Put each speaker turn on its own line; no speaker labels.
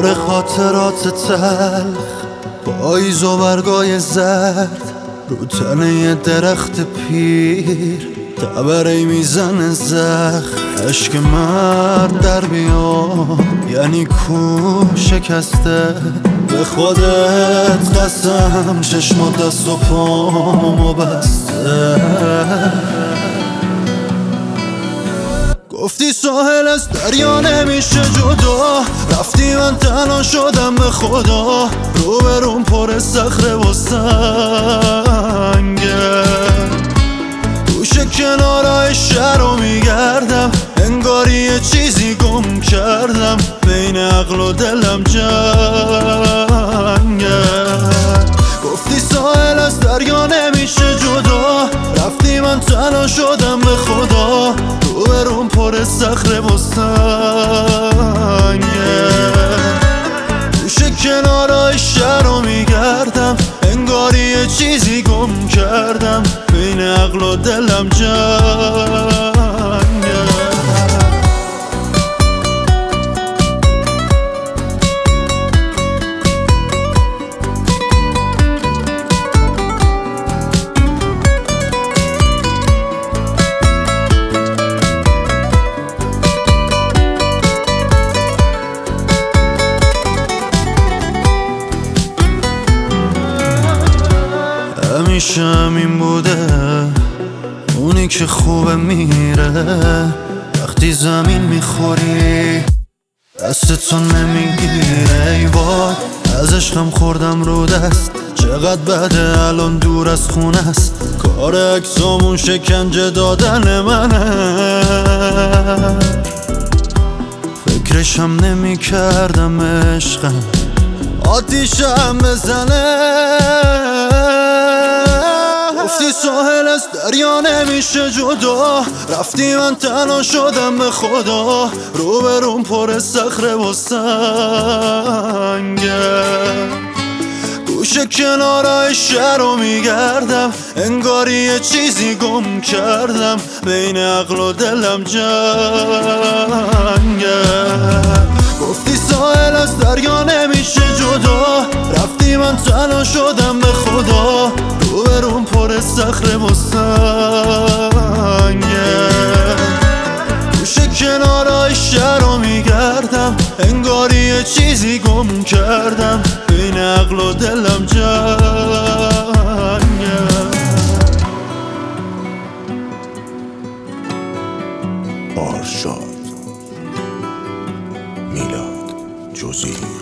پر خاطرات تلخ، پاییز و برگای زرد رو تنه یه درخت پیر، تبری میزنه زخم. عشق مرد در بیاد یعنی کو شکسته، به خودت قسم چشم و دست و پامو بسته. گفتی ساحل از دریا نمیشه جدا، رفتی من تنها شدم به خدا، روبروم پر صخره و سنگه. گوشه کنارای شهر رو میگردم، انگاری یه چیزی گم کردم، بین عقل و دلم جنگه. گفتی ساحل از دریا نمیشه جدا، رفتی من تنها شدم به خدا، روبروم پر صخره و سنگه. گوشه کنارای شهر رو میگردم، انگاری یه چیزی گم کردم، بین عقل و دلم جنگه. همیشه همین بوده، اونی که خوبه میره، وقتی زمین میخوری دستتون نمیگیره. ای وای از عشقم خوردم رو دست، چقدر بده الان دور از خونه است، کار اکسامون شکنجه دادن منه. فکرشم نمی کردم عشقم آتیشم بزنه. گفتی ساحل از دریا نمیشه جدا، رفتی من تنها شدم به خدا، روبروم پر صخره و سنگه. گوشه کنارای شهر رو میگردم، انگاری یه چیزی گم کردم، بین عقل و دلم جنگه. گفتی ساحل از دریا نمیشه جدا، رفتی من تنها شدم به خدا، روبروم پر صخره و سنگه. گوشه کنارای شهر رو میگردم، انگاری یه چیزی گم کردم، بین عقل و دلم جنگه.
آرشاد میلاد جزیری